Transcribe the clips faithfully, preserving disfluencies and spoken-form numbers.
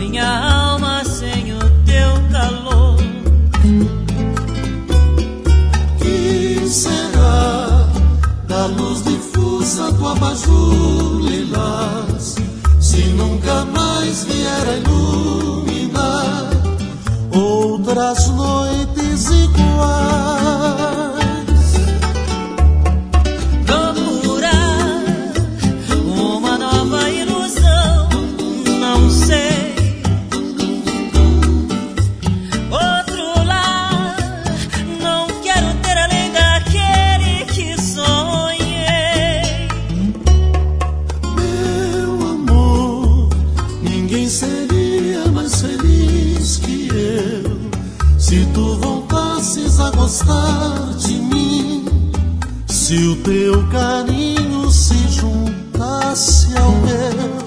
minha alma sem o teu calor. Que será da luz difusa do abajur lilás, se nunca mais vier a iluminar outras noites iguais? Procurar uma nova ilusão, não sei. Outro lar, não quero ter além daquele que sonhei. Meu amor, ninguém seria mais feliz que eu se tu voltasses a gostar de mim, se o teu carinho se juntasse ao meu.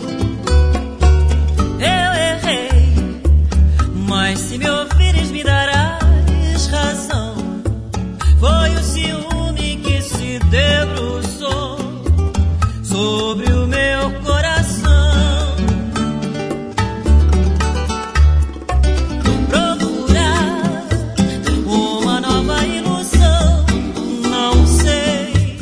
Eu errei, mas se me ouvires me darás razão. Foi o ciúme que se debruçou sobre o meu coração. Procurar uma nova ilusão, não sei.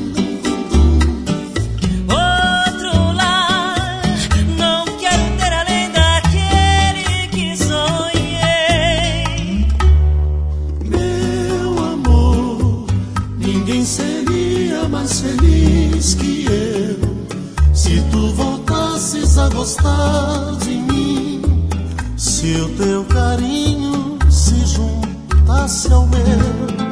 Outro lar, não quero ter além daquele que sonhei. Meu amor, ninguém seria mais feliz que eu se tu voltasses a gostar de mim, se o teu carinho se juntasse ao meu.